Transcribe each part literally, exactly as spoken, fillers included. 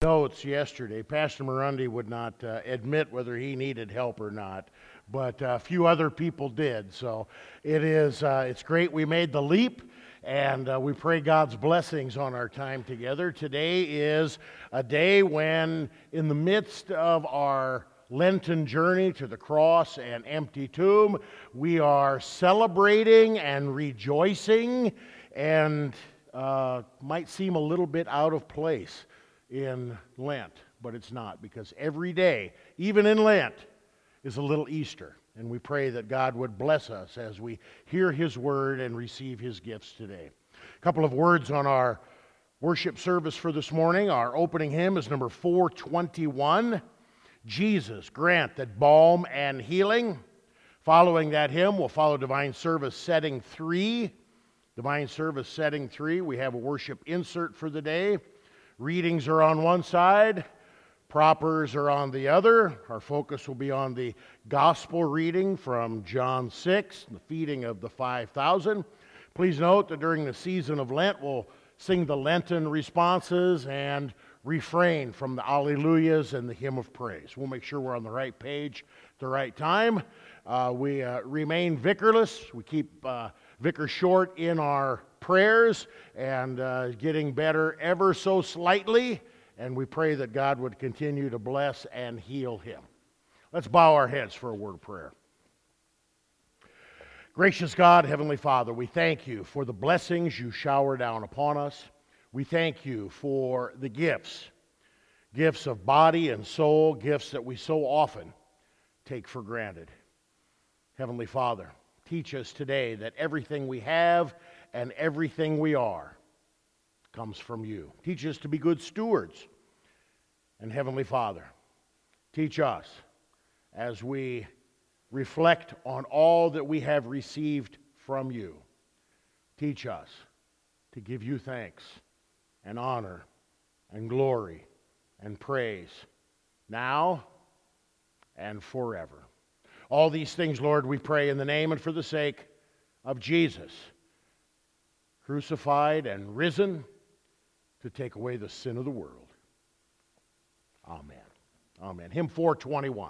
notes yesterday. Pastor Murundi would not uh, admit whether he needed help or not, but a few other people did. So it is, uh, it's great we made the leap, and uh, we pray God's blessings on our time together. Today is a day when, in the midst of our Lenten journey to the cross and empty tomb, we are celebrating and rejoicing, and uh, might seem a little bit out of place in Lent, but it's not, because every day, even in Lent, is a little Easter, and we pray that God would bless us as we hear His Word and receive His gifts today. A couple of words on our worship service for this morning. Our opening hymn is number four twenty-one, Jesus, Grant That Balm and Healing. Following that hymn, we'll follow Divine Service Setting three. Divine Service Setting three, we have a worship insert for the day. Readings are on one side, propers are on the other. Our focus will be on the gospel reading from John six, the feeding of the five thousand. Please note that during the season of Lent, we'll sing the Lenten responses and refrain from the Alleluias and the hymn of praise. We'll make sure we're on the right page at the right time. Uh, we uh, remain vicarless. We keep uh, Vicar Short in our prayers and uh, getting better ever so slightly, and we pray that God would continue to bless and heal him. Let's bow our heads for a word of prayer. Gracious God, Heavenly Father, we thank you for the blessings you shower down upon us. We thank you for the gifts, gifts of body and soul, gifts that we so often take for granted. Heavenly Father, teach us today that everything we have and everything we are comes from you. Teach us to be good stewards. And Heavenly Father, teach us as we reflect on all that we have received from you. Teach us to give you thanks and honor and glory and praise now and forever. All these things, Lord, we pray in the name and for the sake of Jesus, crucified and risen to take away the sin of the world. Amen. Amen. Hymn four twenty-one.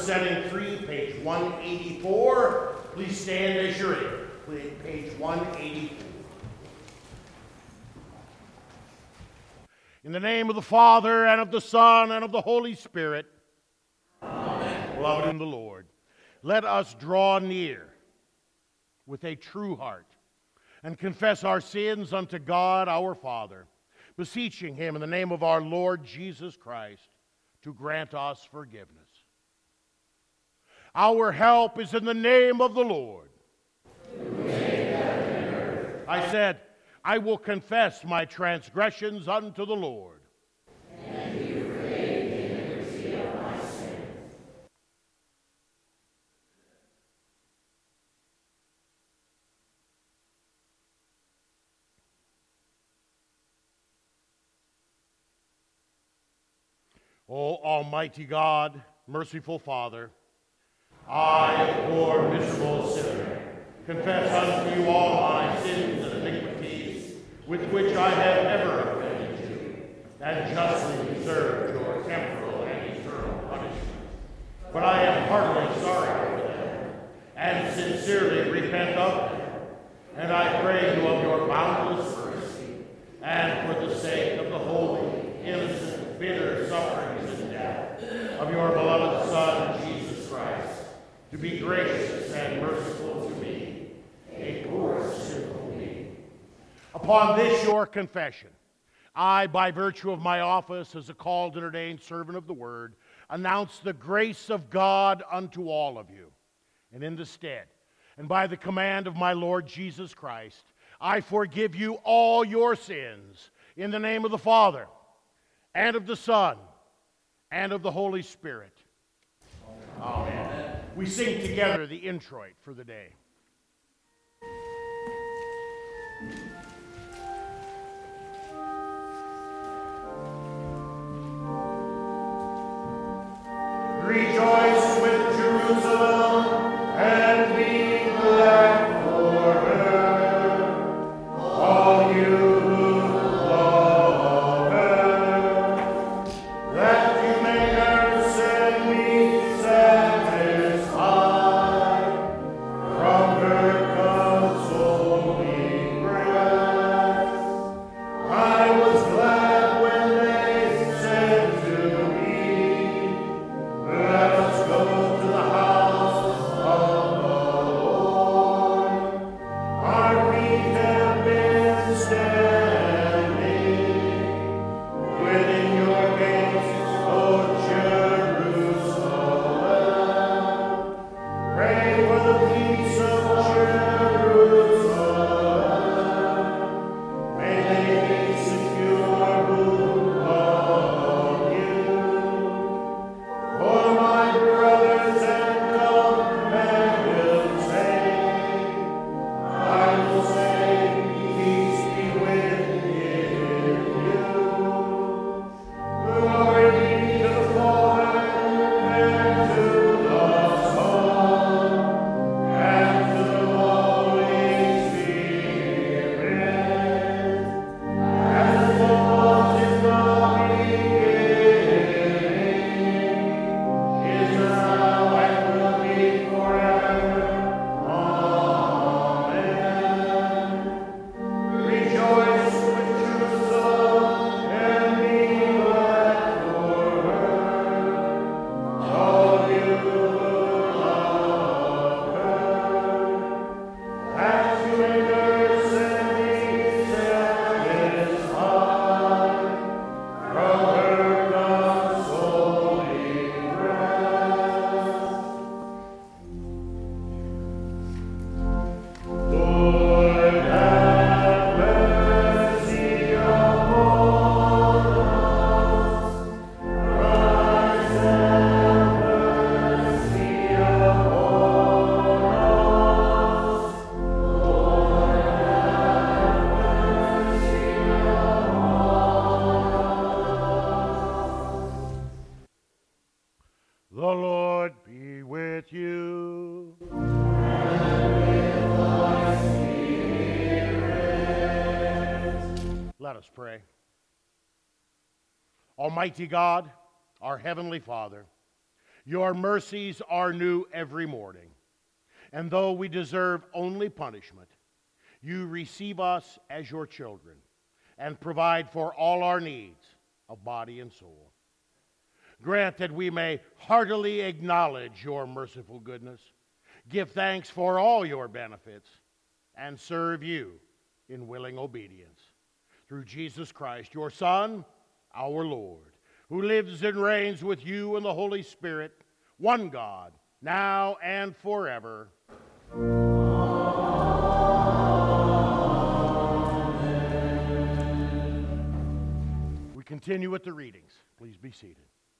setting three, page one eighty-four. Please stand as you're in. Please, page one eighty-four. In the name of the Father, and of the Son, and of the Holy Spirit. Amen. Beloved in the Lord, let us draw near with a true heart and confess our sins unto God our Father, beseeching him in the name of our Lord Jesus Christ to grant us forgiveness. Our help is in the name of the Lord. I said, I will confess my transgressions unto the Lord. And you forgave the iniquity of my sins. O Almighty God, merciful Father, I, a poor, miserable sinner, confess unto you all my sins and iniquities with which I have ever offended you, and justly deserved your temporal and eternal punishment. But I am heartily sorry for them, and sincerely repent of them, and I pray you of your boundless mercy, and for the sake of the holy, innocent, bitter sufferings and death of your beloved Son, Jesus Christ, to be gracious and merciful to me, a poor, sinful me. Upon this your confession, I, by virtue of my office as a called and ordained servant of the Word, announce the grace of God unto all of you. And in the stead, and by the command of my Lord Jesus Christ, I forgive you all your sins in the name of the Father, and of the Son, and of the Holy Spirit. Amen. Amen. We sing together the introit for the day. Rejoice with Jerusalem and be glad for her, all you who love her, that you may nurse and be satisfied from her consoling breast. I was glad when they said to me, let us go to the house of the Lord. Our feet have been standing within your gates, O Jerusalem. Pray for the peace of Jerusalem. May they be secure who love you. For my brothers and companions' sake, I will say, peace be with you. Glory be to the Father, and to the Son, and to the Holy Spirit, as it was in the beginning, is now, and will be forever. Amen. Rejoice with Jerusalem and be glad for her, all you who love her, that you may nurse and be satisfied from her consoling breast. Lord, have mercy upon us. Christ, have mercy upon us. Lord, have mercy upon us. The Lord be with you. Let us pray. Almighty God, our Heavenly Father, Your mercies are new every morning. And though we deserve only punishment, you receive us as your children and provide for all our needs of body and soul. Grant that we may heartily acknowledge your merciful goodness, give thanks for all your benefits, and serve you in willing obedience. Through Jesus Christ, your Son, our Lord, who lives and reigns with you in the Holy Spirit, one God, now and forever. Amen. We continue with the readings. Please be seated.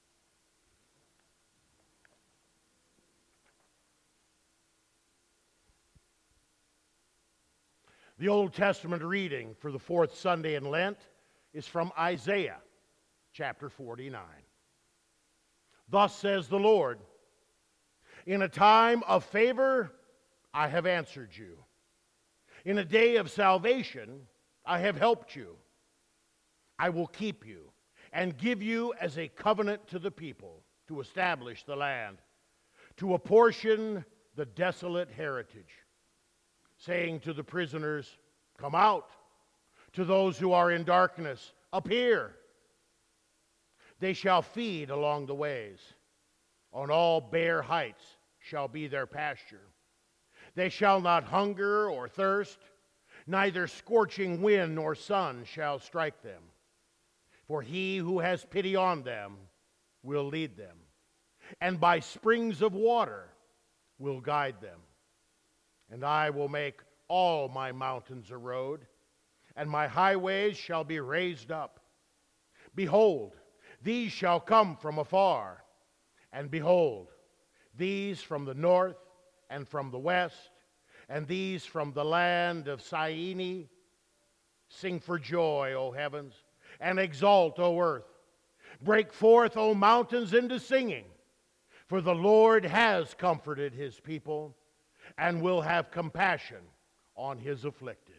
The Old Testament reading for the fourth Sunday in Lent is from Isaiah chapter forty-nine. Thus says the Lord, in a time of favor I have answered you. In a day of salvation I have helped you. I will keep you and give you as a covenant to the people, to establish the land, to apportion the desolate heritage, saying to the prisoners, come out, to those who are in darkness, appear. They shall feed along the ways. On all bare heights shall be their pasture. They shall not hunger or thirst, neither scorching wind nor sun shall strike them. For he who has pity on them will lead them, and by springs of water will guide them. And I will make all my mountains a road, and my highways shall be raised up. Behold, these shall come from afar, and behold, these from the north and from the west, and these from the land of Syene. Sing for joy, O heavens, and exult, O earth. Break forth, O mountains, into singing, for the Lord has comforted his people, and will have compassion on his afflicted.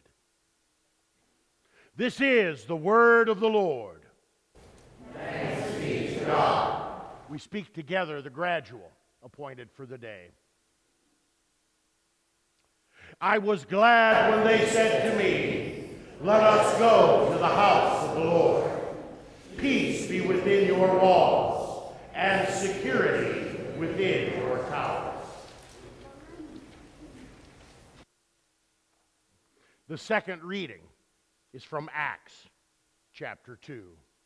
This is the word of the Lord. Thanks be to God. We speak together the gradual appointed for the day. I was glad when they said to me, let us go to the house of the Lord. Peace be within your walls, and security within your towers. The second reading is from Acts chapter two.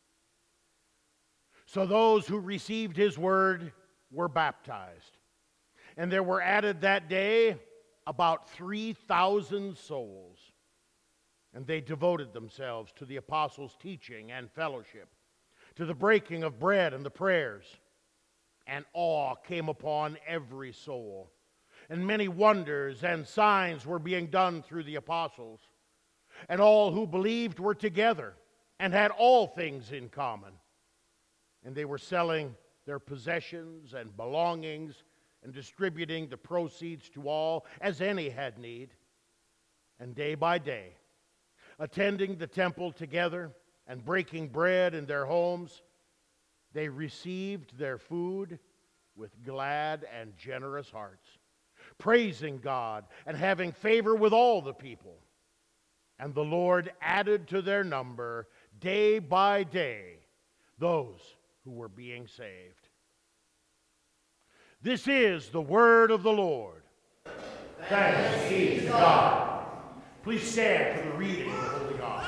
So those who received his word were baptized, and there were added that day about three thousand souls. And they devoted themselves to the apostles' teaching and fellowship, to the breaking of bread and the prayers. And awe came upon every soul. And many wonders and signs were being done through the apostles. And all who believed were together and had all things in common. And they were selling their possessions and belongings and distributing the proceeds to all as any had need. And day by day, attending the temple together and breaking bread in their homes, they received their food with glad and generous hearts, praising God and having favor with all the people. And the Lord added to their number day by day those who were being saved. This is the word of the Lord. Thanks be to God. Please stand for the reading of the Holy Gospel.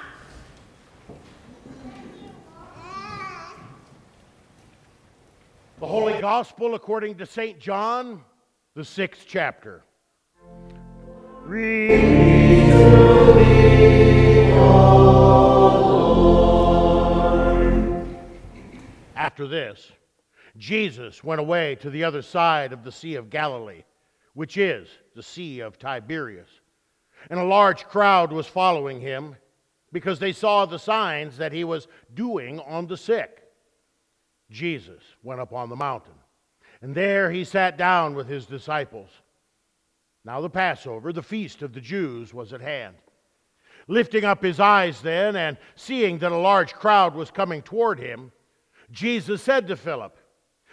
The Holy Gospel according to Saint John, the sixth chapter. Read to me, O Lord. After this, Jesus went away to the other side of the Sea of Galilee, which is the Sea of Tiberias. And a large crowd was following him because they saw the signs that he was doing on the sick. Jesus went up on the mountain, and there he sat down with his disciples. Now the Passover, the feast of the Jews, was at hand. Lifting up his eyes then, and seeing that a large crowd was coming toward him, Jesus said to Philip,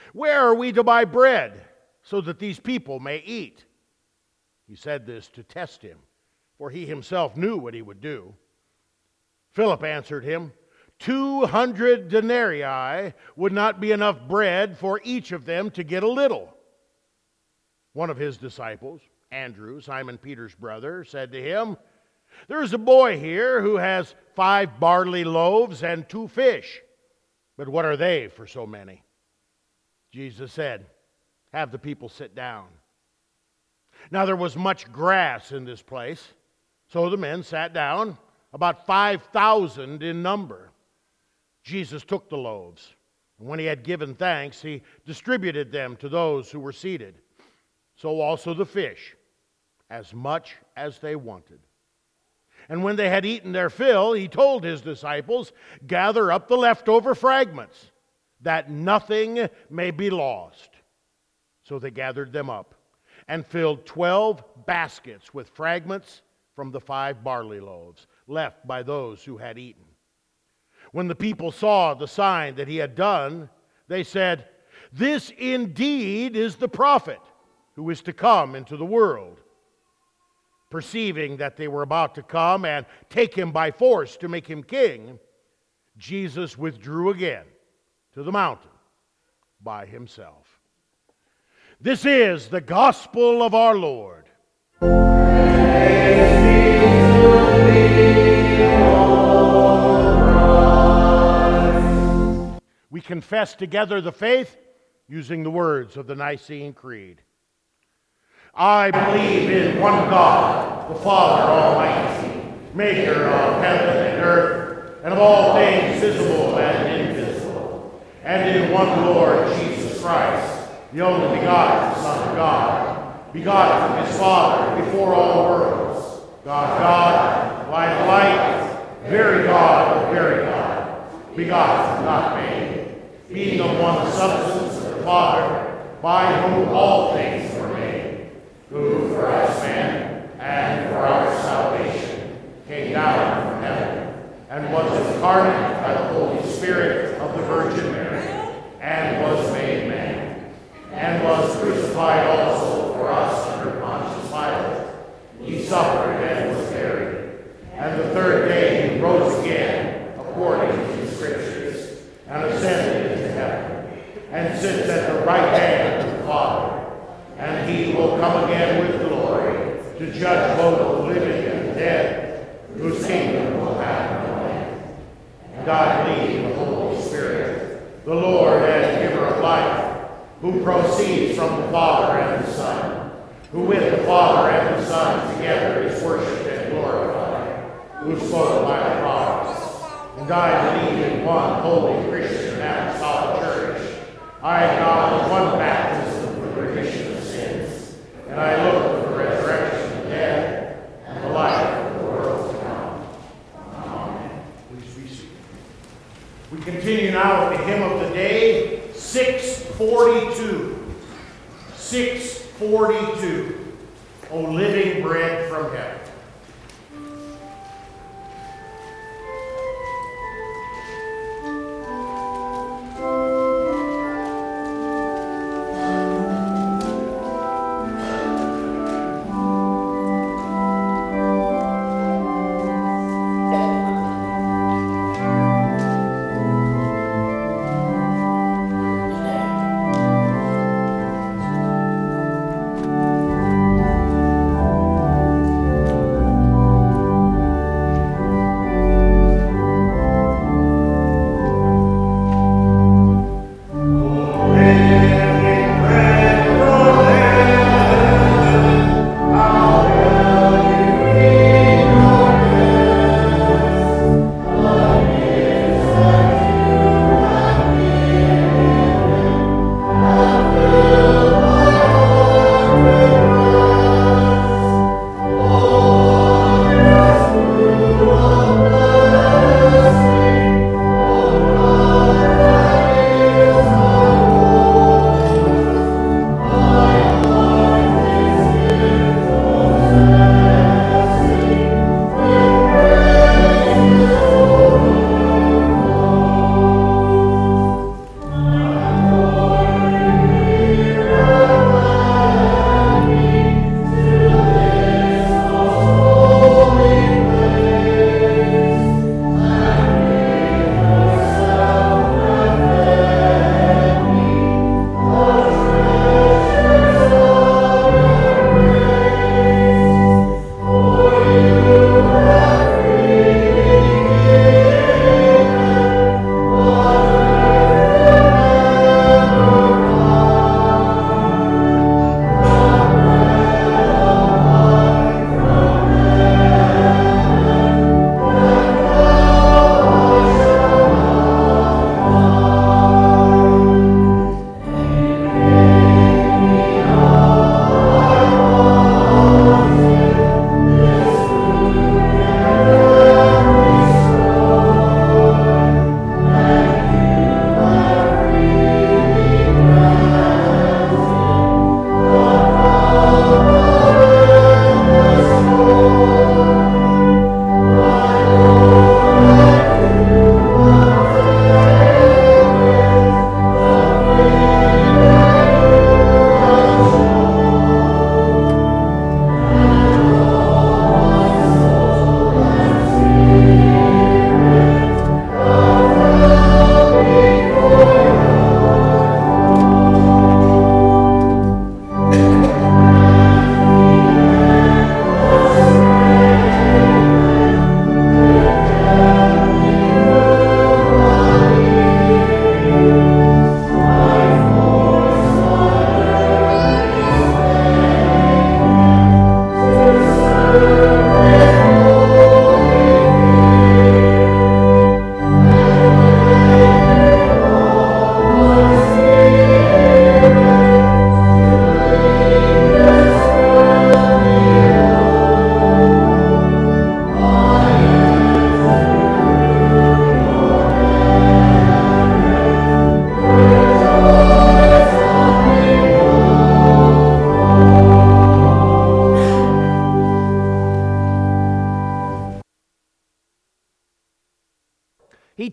Where are we to buy bread so that these people may eat?" He said this to test him, for he himself knew what he would do. Philip answered him, Two hundred denarii would not be enough bread for each of them to get a little." One of his disciples, Andrew, Simon Peter's brother, said to him, "There is a boy here who has five barley loaves and two fish. But what are they for so many?" Jesus said, "Have the people sit down." Now there was much grass in this place, so the men sat down, about five thousand in number. Jesus took the loaves, and when he had given thanks, he distributed them to those who were seated. So also the fish, as much as they wanted. And when they had eaten their fill, he told his disciples, "Gather up the leftover fragments, that nothing may be lost." So they gathered them up and filled twelve baskets with fragments from the five barley loaves left by those who had eaten. When the people saw the sign that he had done, they said, "This indeed is the prophet who is to come into the world." Perceiving that they were about to come and take him by force to make him king, Jesus withdrew again to the mountain by himself. This is the gospel of our Lord. We confess together the faith using the words of the Nicene Creed. I believe in one God, the Father Almighty, maker of heaven and earth, and of all things visible and invisible, and in one Lord Jesus Christ, the only begotten Son of God, begotten of his Father before all worlds, God, God, light of light, very God of very God, begotten, not made, being of one substance of the Father, by whom all things were made, who for us men and for our salvation came down from heaven, and was incarnate by the Holy Spirit of the Virgin Mary, and was made man, and was crucified also for us under Pontius Pilate. He suffered and was buried, and the third day he rose again, according to the Scriptures, and ascended into heaven, and sits at the right hand of the Father. And he will come again with glory to judge both the living and the dead, whose kingdom will have no end. And I believe in the Holy Spirit, the Lord and giver of life, who proceeds from the Father and the Son, who with the Father and the Son together is worshipped and glorified, who spoke by the prophets. And I believe in one holy Christian and apostolic church. I acknowledge one baptism for the remission of sins, and I look for the resurrection of the dead and the life of the world to come. Amen. Please be seated. We continue now with the hymn of the day, six forty-two. six forty-two. O living bread from heaven. Thank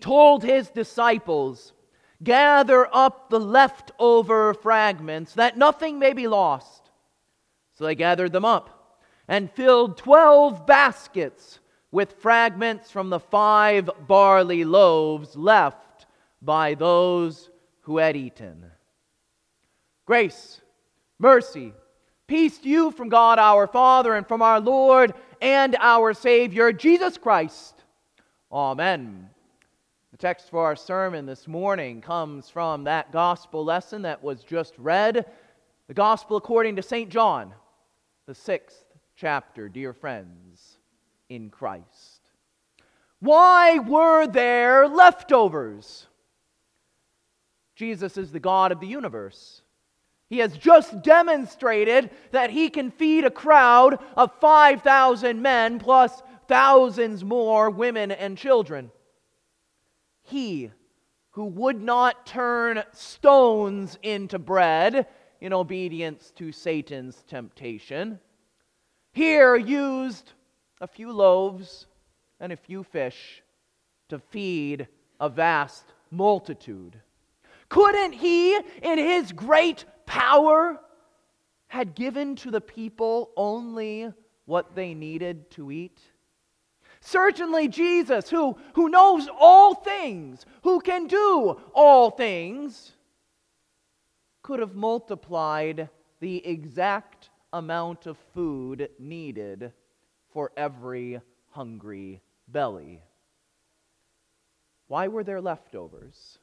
told his disciples, "Gather up the leftover fragments, that nothing may be lost." So they gathered them up and filled twelve baskets with fragments from the five barley loaves left by those who had eaten. Grace, mercy, peace to you from God our Father and from our Lord and our Savior, Jesus Christ. Amen. The text for our sermon this morning comes from that gospel lesson that was just read, the gospel according to Saint John, the sixth chapter, dear friends, in Christ. Why were there leftovers? Jesus is the God of the universe. He has just demonstrated that he can feed a crowd of five thousand men plus thousands more women and children. He who would not turn stones into bread in obedience to Satan's temptation, here used a few loaves and a few fish to feed a vast multitude. Couldn't he, in his great power, had given to the people only what they needed to eat? Certainly Jesus, who, who knows all things, who can do all things, could have multiplied the exact amount of food needed for every hungry belly. Why were there leftovers?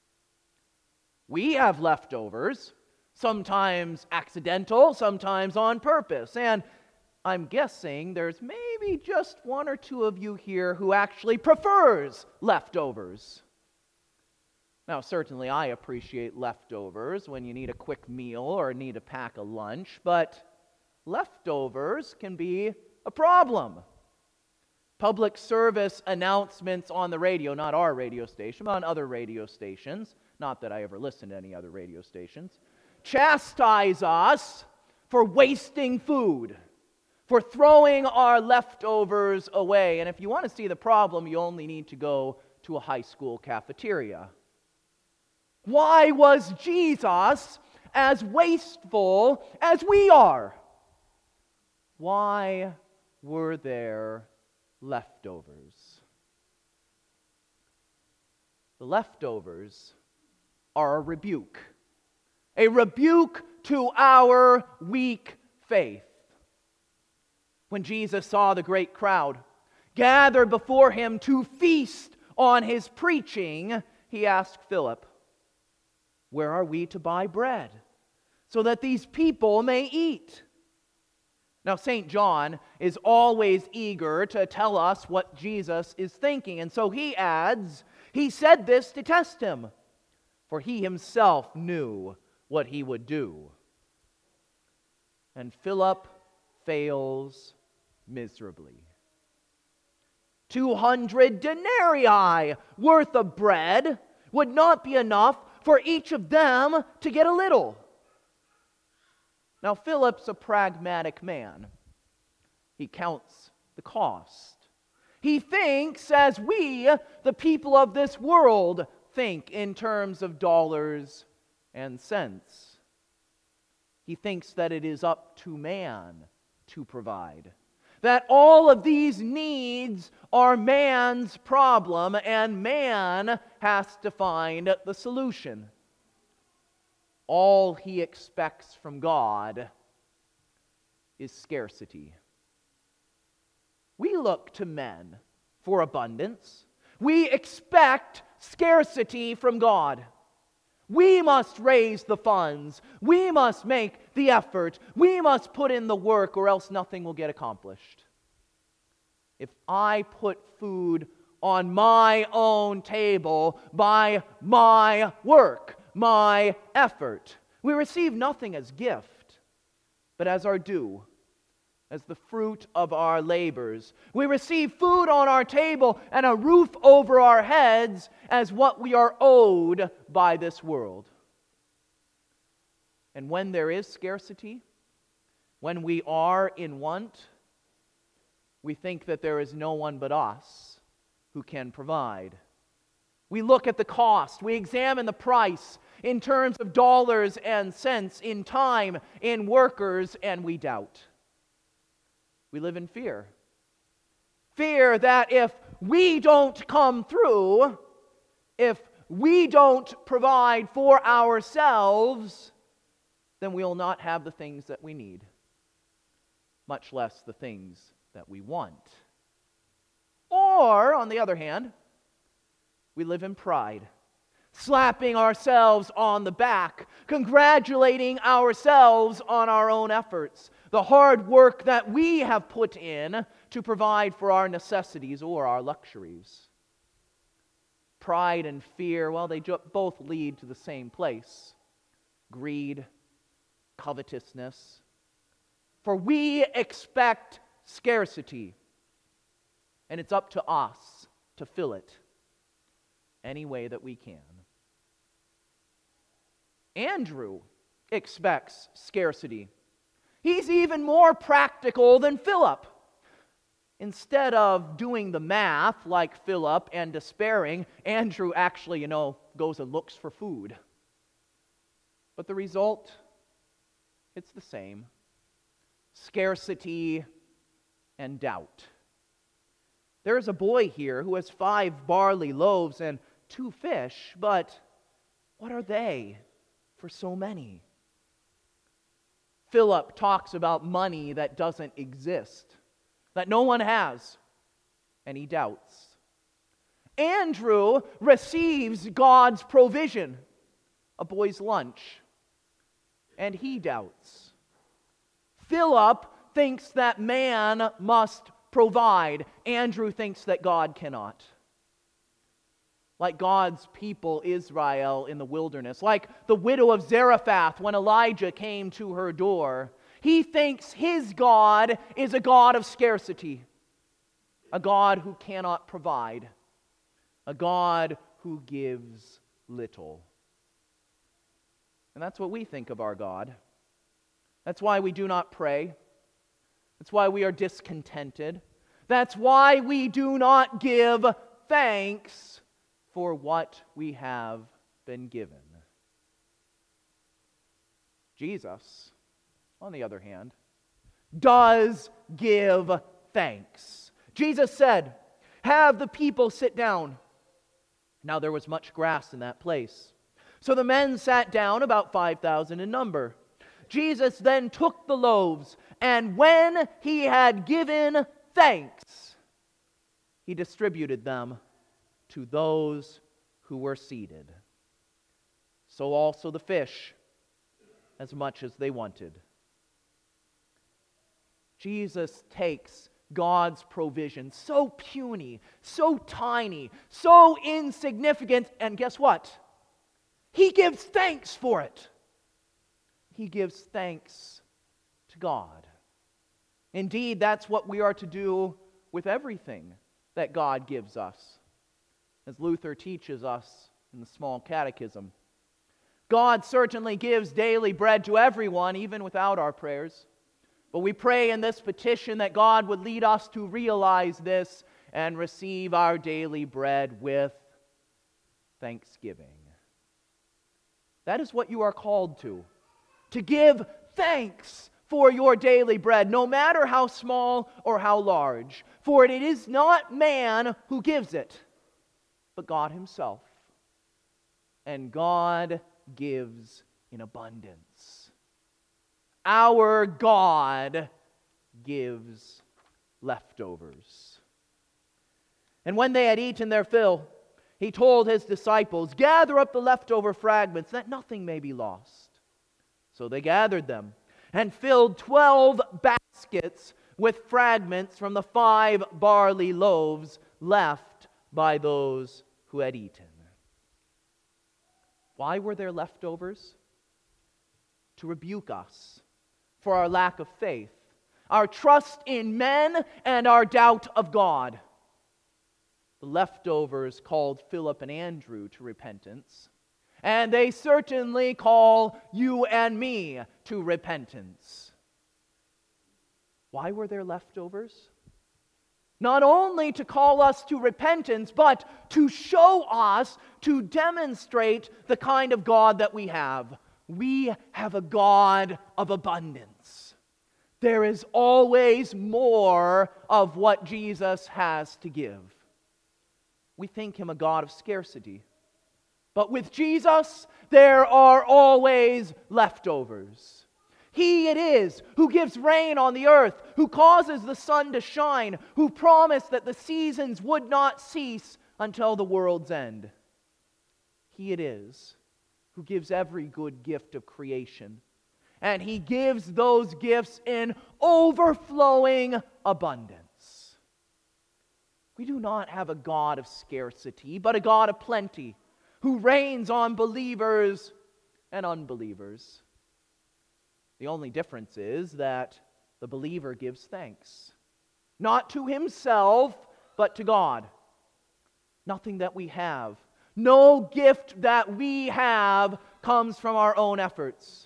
We have leftovers, sometimes accidental, sometimes on purpose. And I'm guessing there's maybe just one or two of you here who actually prefers leftovers. Now, certainly I appreciate leftovers when you need a quick meal or need to pack a lunch, but leftovers can be a problem. Public service announcements on the radio, not our radio station, but on other radio stations, not that I ever listen to any other radio stations, chastise us for wasting food, for throwing our leftovers away. And if you want to see the problem, you only need to go to a high school cafeteria. Why was Jesus as wasteful as we are? Why were there leftovers? The leftovers are a rebuke. A rebuke to our weak faith. When Jesus saw the great crowd gathered before him to feast on his preaching, he asked Philip, "Where are we to buy bread so that these people may eat?" Now, Saint John is always eager to tell us what Jesus is thinking, and so he adds, he said this to test him, for he himself knew what he would do. And Philip fails miserably. Two hundred denarii worth of bread would not be enough for each of them to get a little. Now, Philip's a pragmatic man. He counts the cost. He thinks as we, the people of this world, think in terms of dollars and cents. He thinks that it is up to man to provide. That all of these needs are man's problem and man has to find the solution. All he expects from God is scarcity. We look to men for abundance. We expect scarcity from God. We must raise the funds. We must make the effort. We must put in the work, or else nothing will get accomplished. If I put food on my own table by my work, my effort, we receive nothing as gift, but as our due, as the fruit of our labors. We receive food on our table and a roof over our heads as what we are owed by this world. And when there is scarcity, when we are in want, we think that there is no one but us who can provide. We look at the cost. We examine the price in terms of dollars and cents, in time, in workers, and we doubt. We live in fear. Fear that if we don't come through, if we don't provide for ourselves, then we'll not have the things that we need, much less the things that we want. Or, on the other hand, we live in pride, slapping ourselves on the back, congratulating ourselves on our own efforts, the hard work that we have put in to provide for our necessities or our luxuries. Pride and fear, well, they jo- both lead to the same place: greed, covetousness. For we expect scarcity, and it's up to us to fill it any way that we can. Andrew expects scarcity. He's even more practical than Philip. Instead of doing the math like Philip and despairing, Andrew actually, you know, goes and looks for food. But the result, it's the same: scarcity and doubt. There is a boy here who has five barley loaves and two fish, but what are they for so many? Philip talks about money that doesn't exist, that no one has, and he doubts. Andrew receives God's provision, a boy's lunch, and he doubts. Philip thinks that man must provide. Andrew thinks that God cannot. Like God's people Israel in the wilderness, like the widow of Zarephath when Elijah came to her door, he thinks his God is a God of scarcity, a God who cannot provide, a God who gives little. And that's what we think of our God. That's why we do not pray. That's why we are discontented. That's why we do not give thanks for what we have been given. Jesus, on the other hand, does give thanks. Jesus said, "Have the people sit down." Now there was much grass in that place. So the men sat down, about five thousand in number. Jesus then took the loaves, and when he had given thanks, he distributed them to those who were seated. So also the fish, as much as they wanted. Jesus takes God's provision, so puny, so tiny, so insignificant, and guess what? He gives thanks for it. He gives thanks to God. Indeed, that's what we are to do with everything that God gives us. As Luther teaches us in the Small Catechism, God certainly gives daily bread to everyone, even without our prayers. But we pray in this petition that God would lead us to realize this and receive our daily bread with thanksgiving. That is what you are called to, to give thanks for your daily bread, no matter how small or how large. For it is not man who gives it, but God himself. And God gives in abundance. Our God gives leftovers. And when they had eaten their fill, he told his disciples, "Gather up the leftover fragments, that nothing may be lost." So they gathered them and filled twelve baskets with fragments from the five barley loaves left by those who had eaten. Why were there leftovers? To rebuke us for our lack of faith, our trust in men, and our doubt of God. The leftovers called Philip and Andrew to repentance, and they certainly call you and me to repentance. Why were there leftovers? not only to call us to repentance, but to show us, to demonstrate the kind of God that we have. We have a God of abundance. There is always more of what Jesus has to give. We think him a God of scarcity. But with Jesus, there are always leftovers. He it is who gives rain on the earth, who causes the sun to shine, who promised that the seasons would not cease until the world's end. He it is who gives every good gift of creation. And he gives those gifts in overflowing abundance. We do not have a God of scarcity, but a God of plenty, who reigns on believers and unbelievers. The only difference is that the believer gives thanks, not to himself, but to God. Nothing that we have, no gift that we have comes from our own efforts.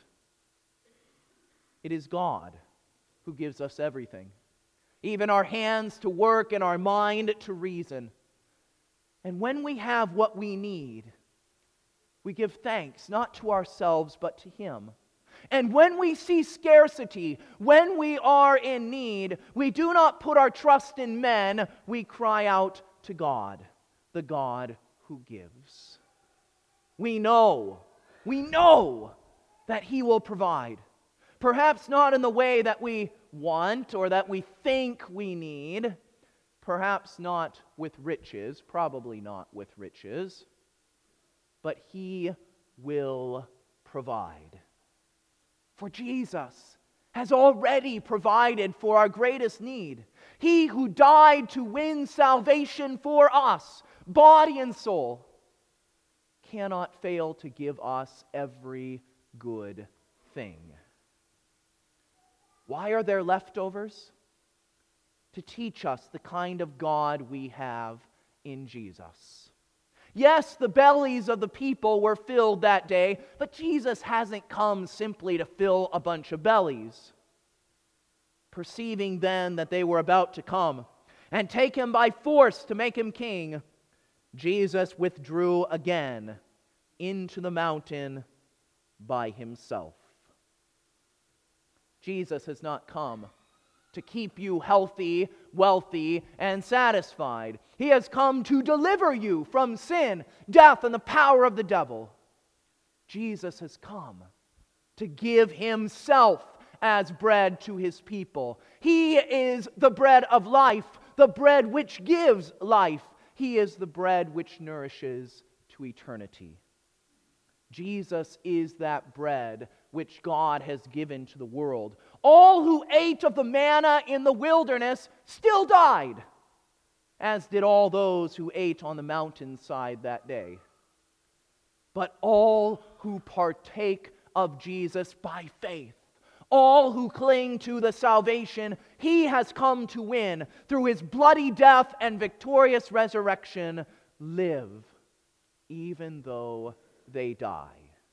It is God who gives us everything, even our hands to work and our mind to reason. And when we have what we need, we give thanks not to ourselves but to Him. And when we see scarcity, when we are in need, we do not put our trust in men, we cry out to God, the God who gives. We know, we know that He will provide. Perhaps not in the way that we want or that we think we need. Perhaps not with riches, probably not with riches. But He will provide. For Jesus has already provided for our greatest need. He who died to win salvation for us, body and soul, cannot fail to give us every good thing. Why are there leftovers? To teach us the kind of God we have in Jesus. Yes, the bellies of the people were filled that day, but Jesus hasn't come simply to fill a bunch of bellies. Perceiving then that they were about to come and take him by force to make him king, Jesus withdrew again into the mountain by himself. Jesus has not come to keep you healthy, wealthy, and satisfied. He has come to deliver you from sin, death, and the power of the devil. Jesus has come to give Himself as bread to His people. He is the bread of life, the bread which gives life. He is the bread which nourishes to eternity. Jesus is that bread which God has given to the world. All who ate of the manna in the wilderness still died, as did all those who ate on the mountainside that day. But all who partake of Jesus by faith, all who cling to the salvation He has come to win through His bloody death and victorious resurrection, live even though they die.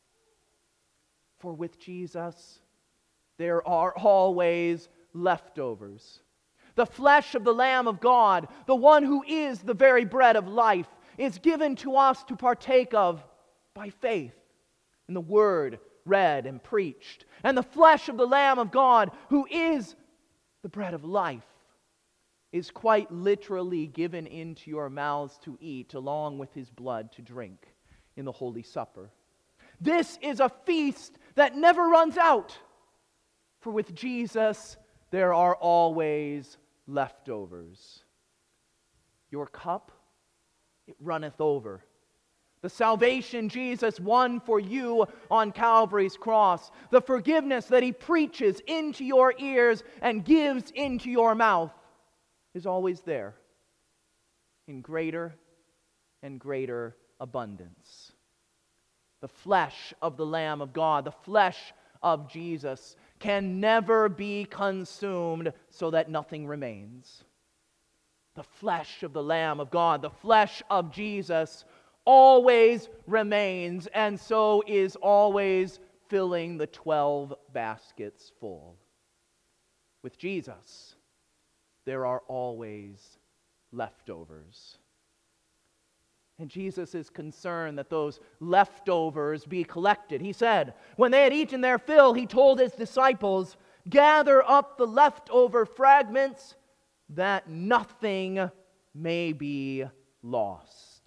For with Jesus, there are always leftovers. The flesh of the Lamb of God, the one who is the very bread of life, is given to us to partake of by faith in the Word read and preached. And the flesh of the Lamb of God, who is the bread of life, is quite literally given into your mouths to eat, along with His blood to drink in the Holy Supper. This is a feast that never runs out. For with Jesus, there are always leftovers. Your cup, it runneth over. The salvation Jesus won for you on Calvary's cross, the forgiveness that He preaches into your ears and gives into your mouth, is always there in greater and greater abundance. The flesh of the Lamb of God, the flesh of Jesus, can never be consumed so that nothing remains. The flesh of the Lamb of God, the flesh of Jesus, always remains, and so is always filling the twelve baskets full. With Jesus, there are always leftovers. And Jesus is concerned that those leftovers be collected. He said, when they had eaten their fill, he told his disciples, gather up the leftover fragments that nothing may be lost.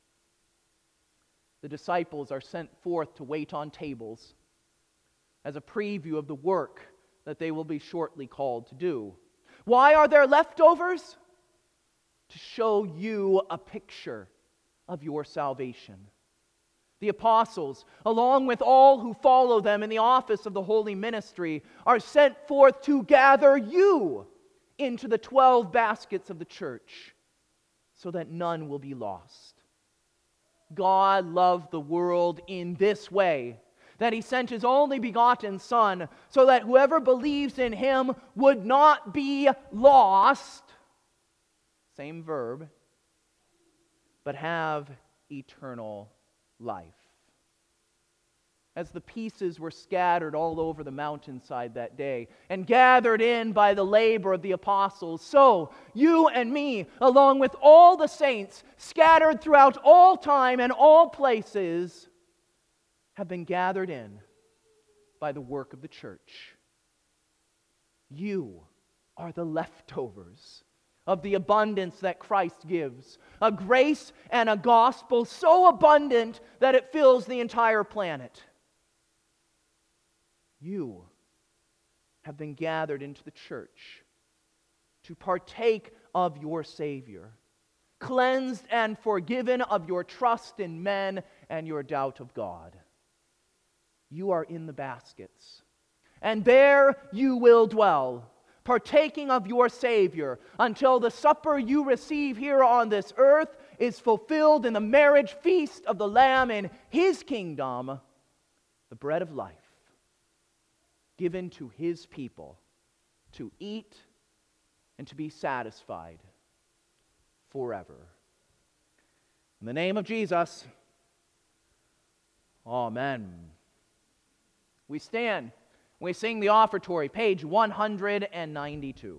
The disciples are sent forth to wait on tables as a preview of the work that they will be shortly called to do. Why are there leftovers? To show you a picture of your salvation. The apostles, along with all who follow them in the office of the holy ministry, are sent forth to gather you into the twelve baskets of the church so that none will be lost. God loved the world in this way, that he sent his only begotten Son so that whoever believes in him would not be lost, same verb, but have eternal life. As the pieces were scattered all over the mountainside that day and gathered in by the labor of the apostles, so you and me, along with all the saints scattered throughout all time and all places, have been gathered in by the work of the church. You are the leftovers of the abundance that Christ gives, a grace and a gospel so abundant that it fills the entire planet. You have been gathered into the church to partake of your Savior, cleansed and forgiven of your trust in men and your doubt of God. You are in the baskets, and there you will dwell, partaking of your Savior, until the supper you receive here on this earth is fulfilled in the marriage feast of the Lamb in his kingdom, the bread of life, given to his people to eat and to be satisfied forever. In the name of Jesus, amen. We stand. We sing the offertory, page one hundred ninety-two.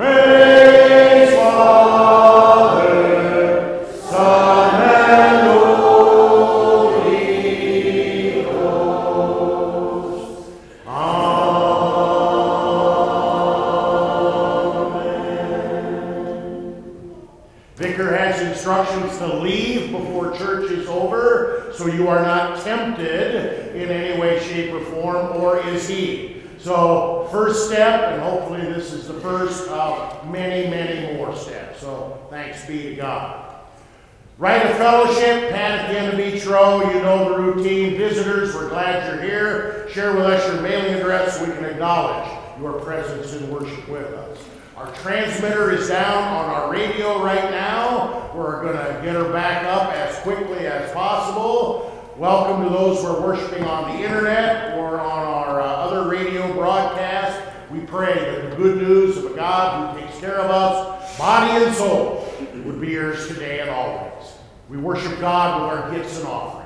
Son and Lord. instructions to leave before church is over, so you are not tempted in any way, shape, or form, or is he? So, first step, and hopefully this is the first of many, many more steps. So, thanks be to God. Rite of fellowship, Pat at the end of each row. You know the routine. Visitors, we're glad you're here. Share with us your mailing address so we can acknowledge your presence in worship with us. Our transmitter is down on our radio right now. We're going to get her back up as quickly as possible. Welcome to those who are worshiping on the internet or on our uh, other radio broadcast. We pray that the good news of a God who takes care of us, body and soul, would be yours today and always. We worship God with our gifts and offerings.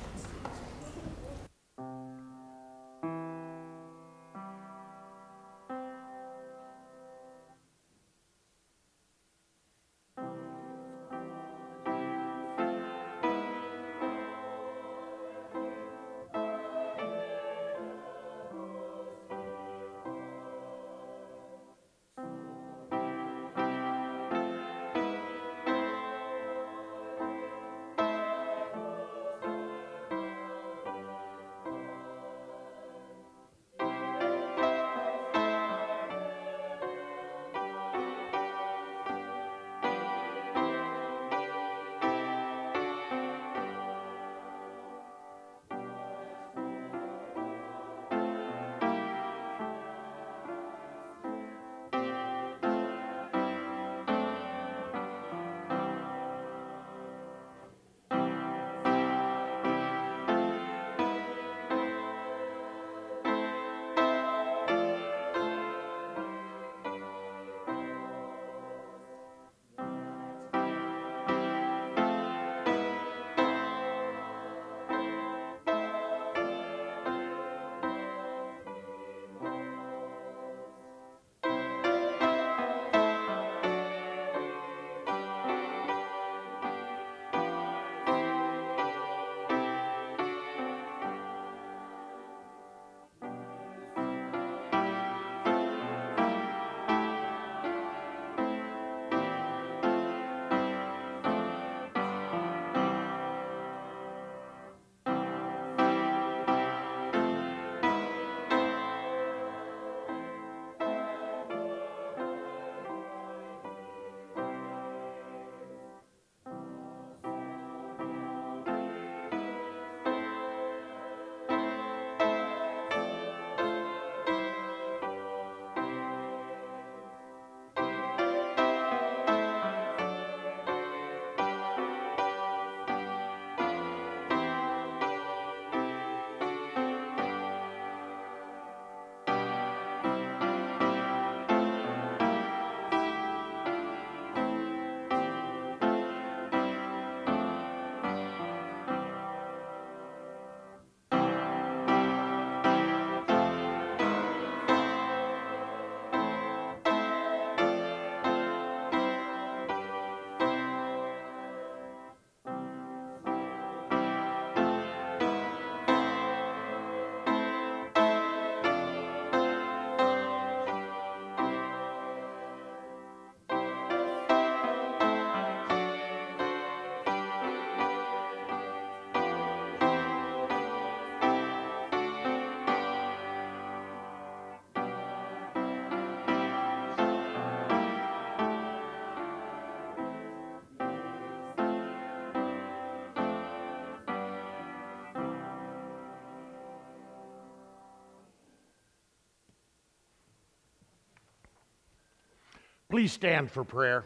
Please stand for prayer.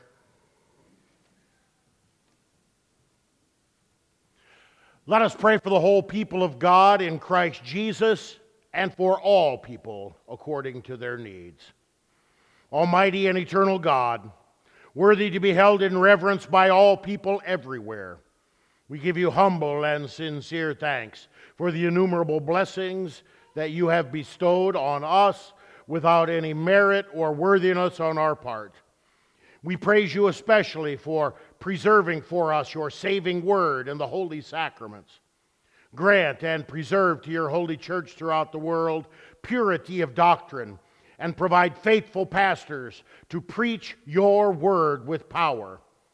Let us pray for the whole people of God in Christ Jesus and for all people according to their needs. Almighty and eternal God, worthy to be held in reverence by all people everywhere, we give you humble and sincere thanks for the innumerable blessings that you have bestowed on us without any merit or worthiness on our part. We praise you especially for preserving for us your saving word and the holy sacraments. Grant and preserve to your holy church throughout the world purity of doctrine, and provide faithful pastors to preach your word with power.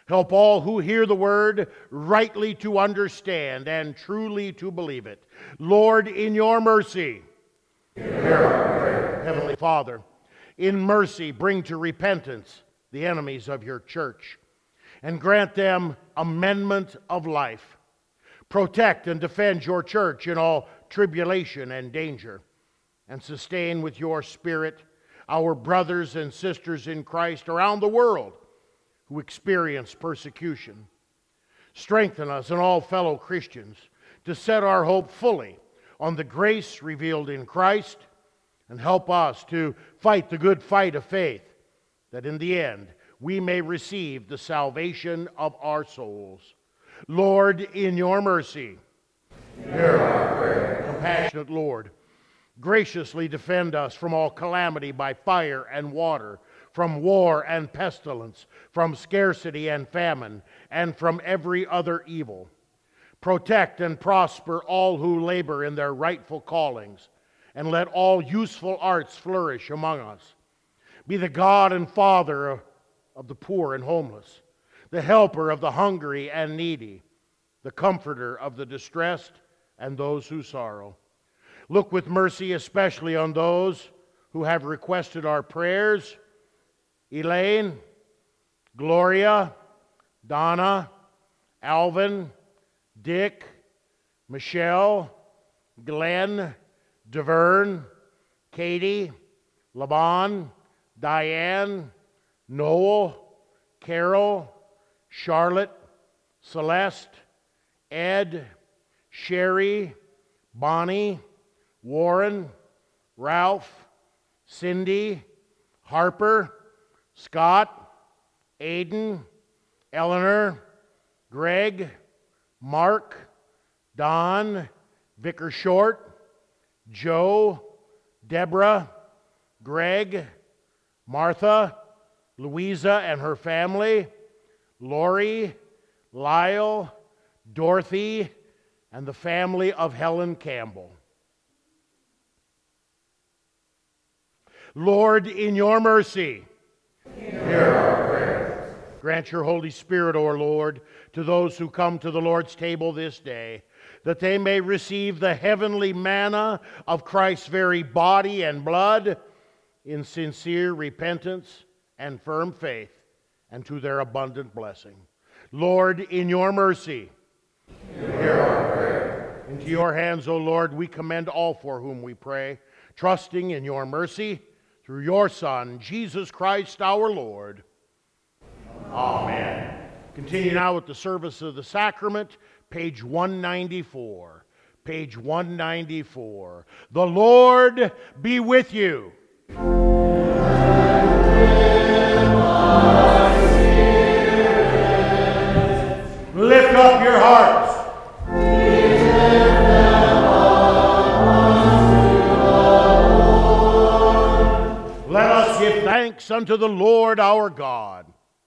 Help all who hear the word rightly to understand and truly to believe it. Lord, in your mercy, hear our prayer. Heavenly Father, in mercy bring to repentance the enemies of your church and grant them amendment of life. Protect and defend your church in all tribulation and danger, and sustain with your Spirit our brothers and sisters in Christ around the world who experience persecution. Strengthen us and all fellow Christians to set our hope fully on the grace revealed in Christ, and help us to fight the good fight of faith, that in the end we may receive the salvation of our souls. Lord, in your mercy, hear our prayer. Compassionate Lord, graciously defend us from all calamity by fire and water, from war and pestilence, from scarcity and famine, and from every other evil. Protect and prosper all who labor in their rightful callings, and let all useful arts flourish among us. Be the God and Father of, of the poor and homeless, the helper of the hungry and needy, the comforter of the distressed and those who sorrow. Look with mercy especially on those who have requested our prayers: Elaine, Gloria, Donna, Alvin, Dick, Michelle, Glenn, DeVerne, Katie, Laban, Diane, Noel, Carol, Charlotte, Celeste, Ed, Sherry, Bonnie, Warren, Ralph, Cindy, Harper, Scott, Aiden, Eleanor, Greg, Mark, Don, Vicar Short, Joe, Deborah, Greg, Martha, Louisa and her family, Lori, Lyle, Dorothy, and the family of Helen Campbell. Lord, in your mercy, hear our prayers. Grant your Holy Spirit, O Lord, to those who come to the Lord's table this day, that they may receive the heavenly manna of Christ's very body and blood in sincere repentance and firm faith, and to their abundant blessing. Lord, in your mercy, hear our prayer. Into your hands, O Lord, we commend all for whom we pray, trusting in your mercy, through your Son, Jesus Christ our Lord. Amen. Continue now with the service of the sacrament, page one ninety-four. Page one ninety-four. The Lord be with you. Lift up your hearts. Let us give thanks unto the Lord our God.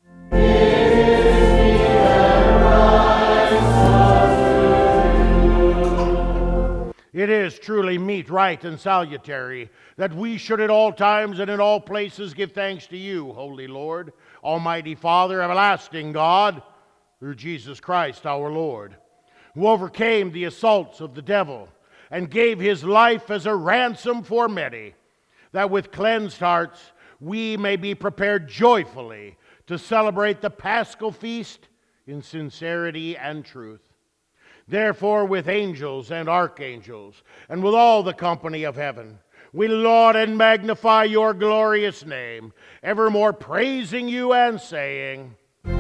It is truly meet, right, and salutary that we should at all times and in all places give thanks to you, Holy Lord, Almighty Father, everlasting God, through Jesus Christ our Lord, who overcame the assaults of the devil and gave his life as a ransom for many, that with cleansed hearts we may be prepared joyfully to celebrate the Paschal feast in sincerity and truth. Therefore, with angels and archangels, and with all the company of heaven, we laud and magnify your glorious name, evermore praising you and saying,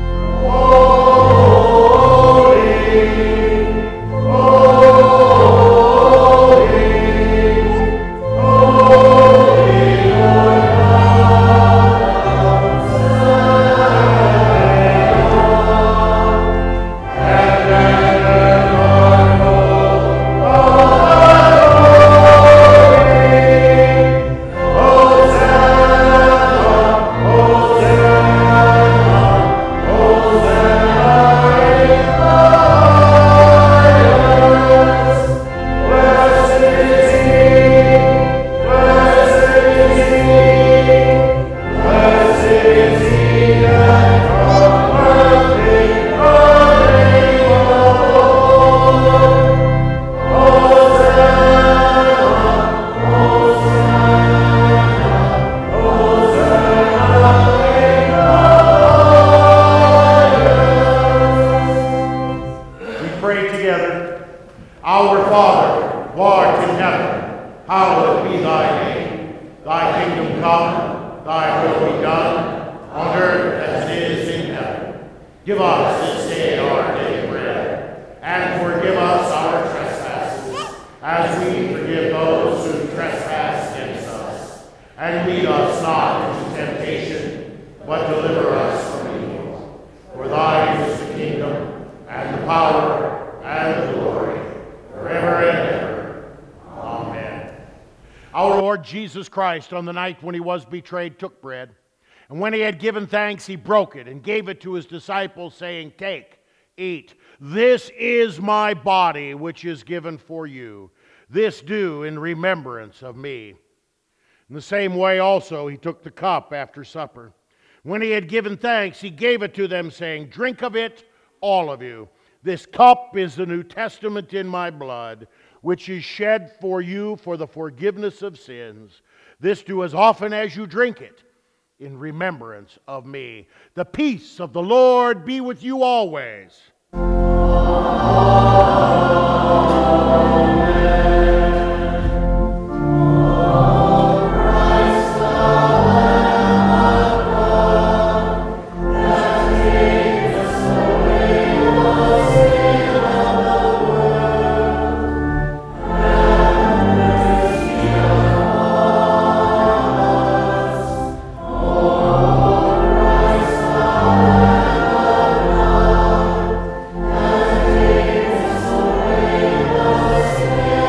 Holy, holy, Hosanna, Give us this day our daily bread, and forgive us our trespasses, as we forgive those who trespass against us. And lead us not into temptation, but deliver us from evil. For thine is the kingdom, and the power, and the glory, forever and ever. Amen. Our Lord Jesus Christ, on the night when he was betrayed, took bread. And when he had given thanks, he broke it and gave it to his disciples, saying, Take, eat. This is my body, which is given for you. This do in remembrance of me. In the same way also he took the cup after supper. When he had given thanks, he gave it to them, saying, Drink of it, all of you. This cup is the New Testament in my blood, which is shed for you for the forgiveness of sins. This do as often as you drink it, in remembrance of me. The peace of the Lord be with you always. Amen.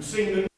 sing the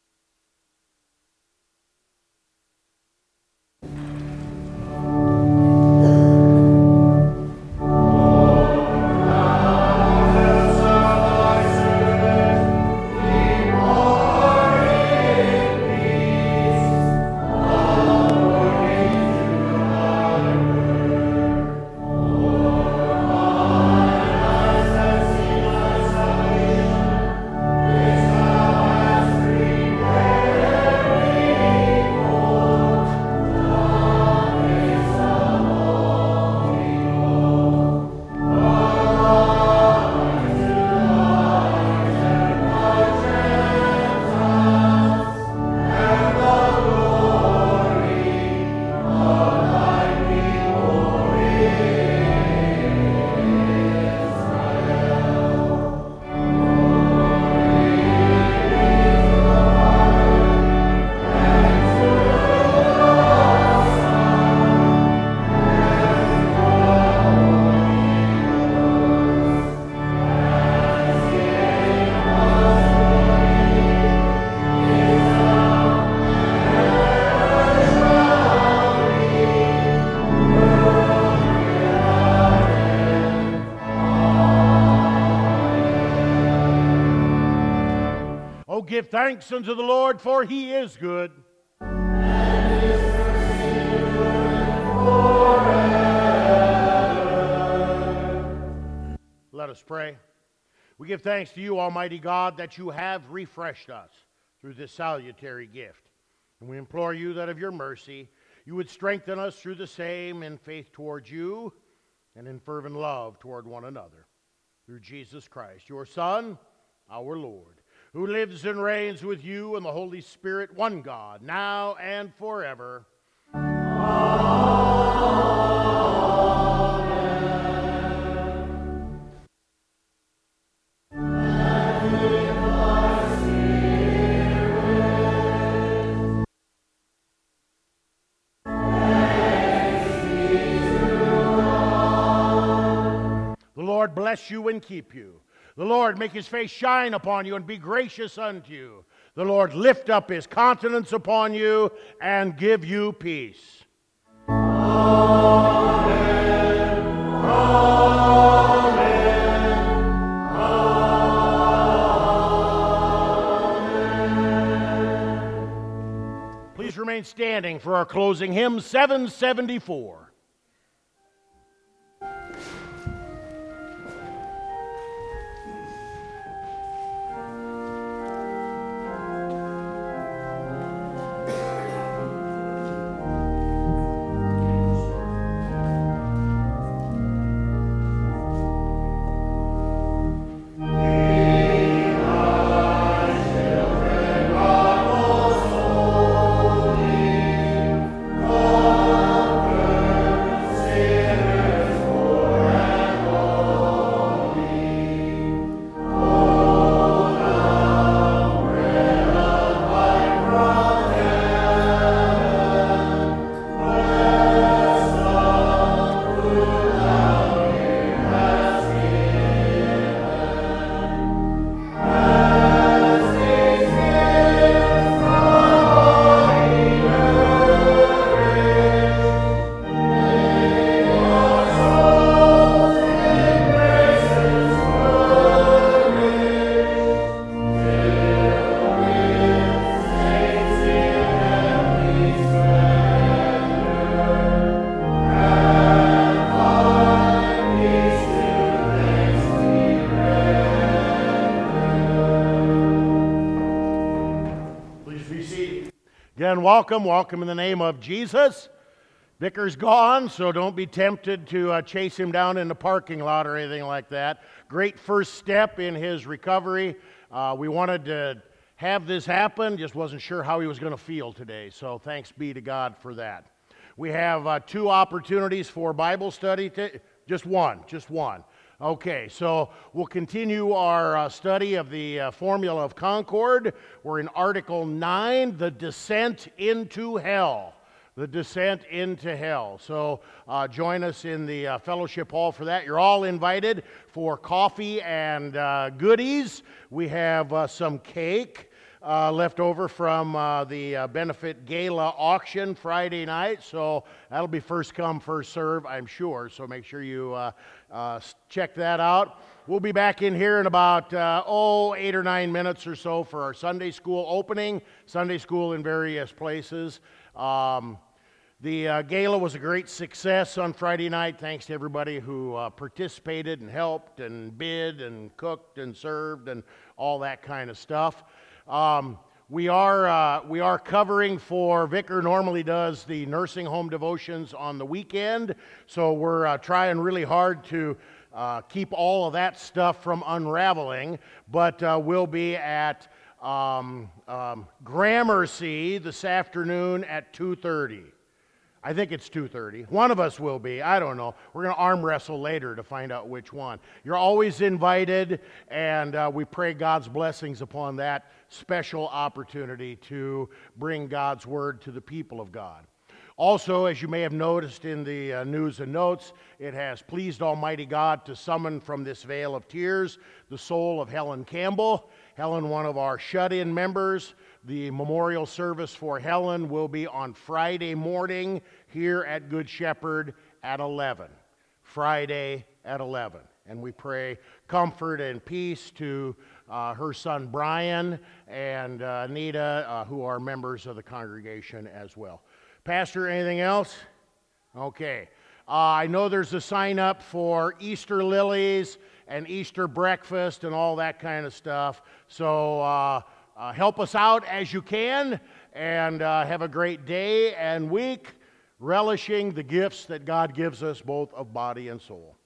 Give thanks unto the Lord, for he is good. And his mercy endureth forever. Let us pray. We give thanks to you, Almighty God, that you have refreshed us through this salutary gift. And we implore you that of your mercy you would strengthen us through the same in faith towards you and in fervent love toward one another. Through Jesus Christ, your Son, our Lord, who lives and reigns with you and the Holy Spirit, one God, now and forever. Amen. The Lord bless you and keep you. The Lord make his face shine upon you and be gracious unto you. The Lord lift up his countenance upon you and give you peace. Amen. Amen. Please remain standing for our closing hymn, seven seventy-four. Again, welcome, welcome in the name of Jesus. Vicker's gone, so don't be tempted to uh, chase him down in the parking lot or anything like that. Great first step in his recovery. Uh, we wanted to have this happen, just wasn't sure how he was going to feel today, so thanks be to God for that. We have uh, two opportunities for Bible study, t- just one, just one. Okay, so we'll continue our uh, study of the uh, Formula of Concord. We're in Article nine, the descent into hell. The descent into hell. So uh, join us in the uh, fellowship hall for that. You're all invited for coffee and uh, goodies. We have uh, some cake. uh, left over from uh, the uh, benefit gala auction Friday night. So that'll be first come, first serve, I'm sure. So make sure you uh, uh, check that out. We'll be back in here in about, uh, oh, eight or nine minutes or so for our Sunday school opening. Sunday school in various places. Um, the uh, gala was a great success on Friday night. Thanks to everybody who uh, participated and helped and bid and cooked and served and all that kind of stuff. Um, we are uh, we are covering for Vicar normally does the nursing home devotions on the weekend, so we're uh, trying really hard to uh, keep all of that stuff from unraveling. But uh, we'll be at um, um, Gramercy this afternoon at two thirty. I think it's two thirty. One of us will be. I don't know. We're going to arm wrestle later to find out which one. You're always invited, and uh, we pray God's blessings upon that special opportunity to bring God's word to the people of God. Also, as you may have noticed in the uh, news and notes, it has pleased Almighty God to summon from this vale of tears the soul of Helen Campbell. Helen, one of our shut-in members. The memorial service for Helen will be on Friday morning here at Good Shepherd at eleven. Friday at eleven. And we pray comfort and peace to uh, her son Brian and uh, Anita, uh, who are members of the congregation as well. Pastor, anything else? Okay. Uh, I know there's a sign up for Easter lilies and Easter breakfast and all that kind of stuff. So uh, uh, help us out as you can, and uh, have a great day and week, relishing the gifts that God gives us both of body and soul.